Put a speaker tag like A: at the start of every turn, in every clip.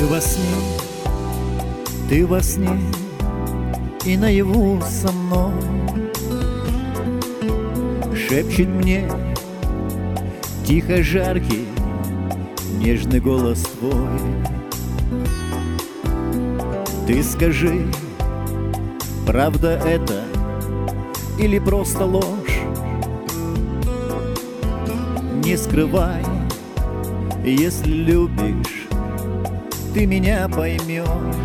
A: ты во сне и наяву со мной. Шепчет мне тихо жаркий, нежный голос твой. Ты скажи, правда это или просто ложь? Не скрывай, если любишь, ты меня поймешь.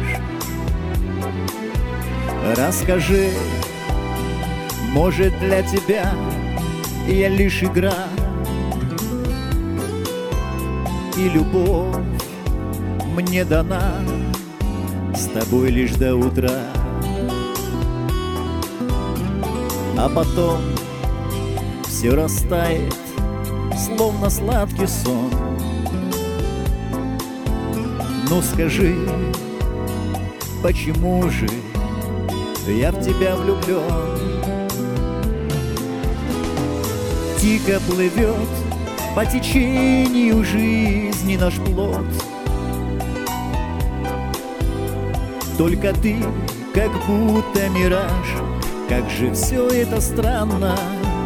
A: Расскажи, может, для тебя я лишь игра, и любовь мне дана с тобой лишь до утра. А потом все растает, словно сладкий сон. Ну скажи, почему же я в тебя влюблен? Тихо плывет по течению жизни наш плод. Только ты, как будто мираж, как же все это странно.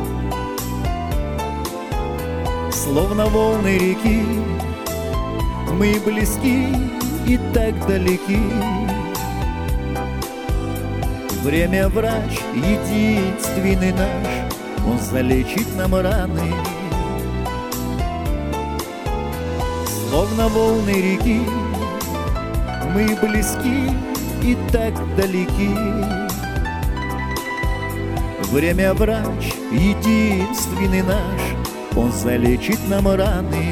A: Словно волны реки, мы близки и так далеки. Время врач единственный наш, он залечит нам раны. Словно волны реки, мы близки и так далеки. Время врач единственный наш, он залечит нам раны.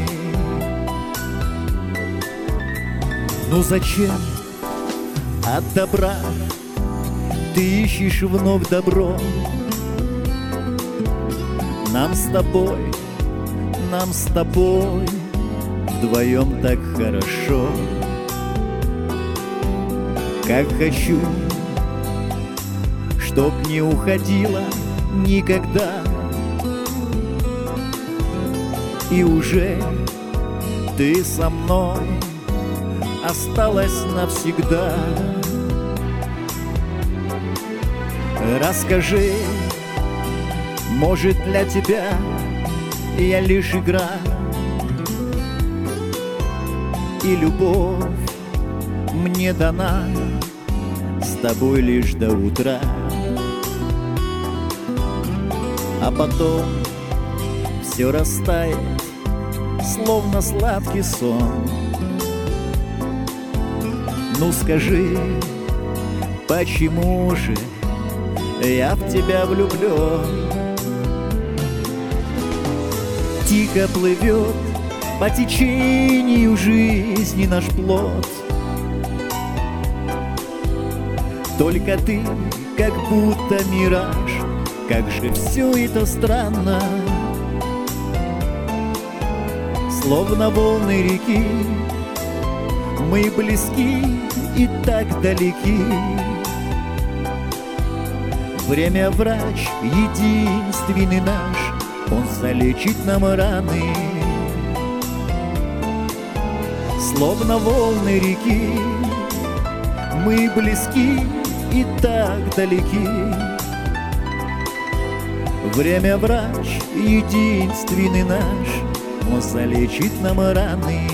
A: Ну зачем от добра ты ищешь вновь добро? Нам с тобой вдвоем так хорошо. Как хочу, чтоб не уходила никогда. И уже ты со мной осталась навсегда. Расскажи, может, для тебя я лишь игра, и любовь мне дана с тобой лишь до утра. А потом все растает, словно сладкий сон. Ну скажи, почему же я в тебя влюблен? Тихо плывет по течению жизни наш плод. Только ты, как будто мираж, как же все это странно. Словно волны реки, мы близки и так далеки. Время врач единственный наш, он залечит нам раны. Словно волны реки, мы близки и так далеки. Время врач единственный наш, он залечит нам раны.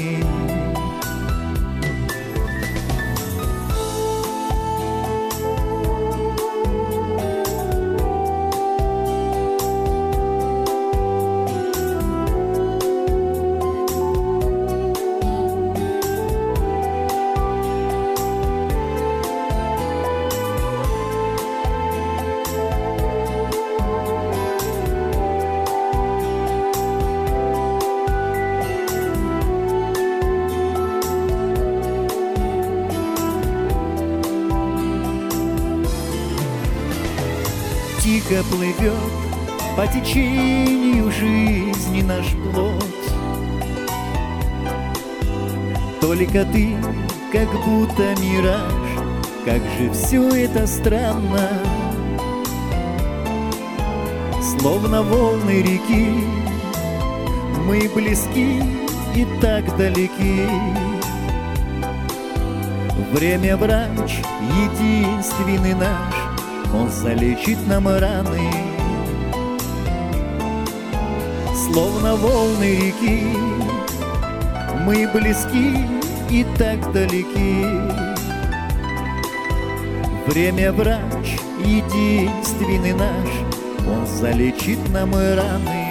A: Тихо плывет по течению жизни наш плод. Только ты, как будто мираж, как же все это странно. Словно волны реки, мы близки и так далеки. Время врач единственный наш, он залечит нам раны. Словно волны реки, мы близки и так далеки. Время врач единственный наш, он залечит нам раны.